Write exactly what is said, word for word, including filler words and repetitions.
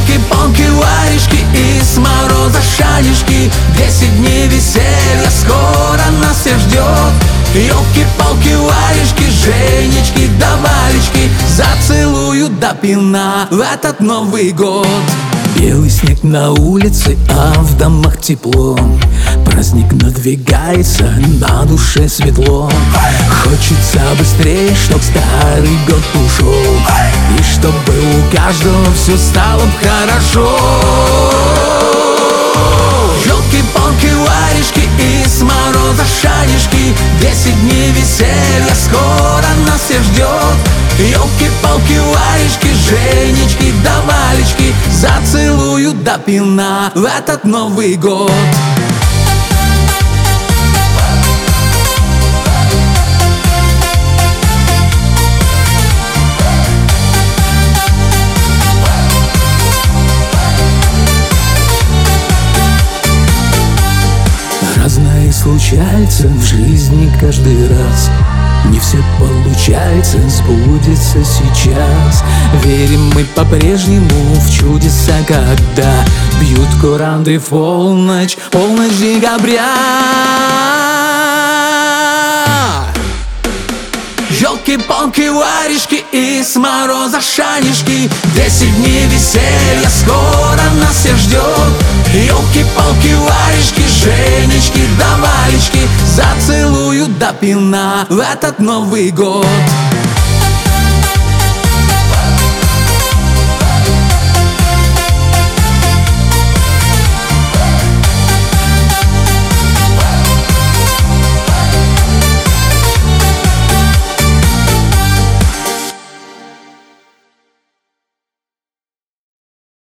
Ёлки-палки, варежки, и с мороза шаришки. Десять дней веселья скоро нас всех ждет. Ёлки-палки, варежки, Женечки да Валечки зацелуют до пьяна в этот Новый год. Белый снег на улице, а в домах тепло. Праздник надвигается, на душе светло. Хочется быстрее, чтоб старый год ушел, и чтобы у каждого все стало б хорошо. Ёлки-палки, варежки, и с мороза шаришки. Десять дней веселья скоро нас всех ждет. Ёлки-палки, варежки, Женечки да Валечки зацелуют до пьяна в этот Новый год. Разное случается в жизни каждый раз. Не все получается, сбудется сейчас. Верим мы по-прежнему в чудеса, когда бьют куранты в полночь, полночь декабря. Ёлки-палки, варежки, и с мороза шаришки. Десять дней веселья скоро нас всех ждет. Ёлки-палки, варежки, Женечки да Валечки зацелуют до пьяна в этот Новый год.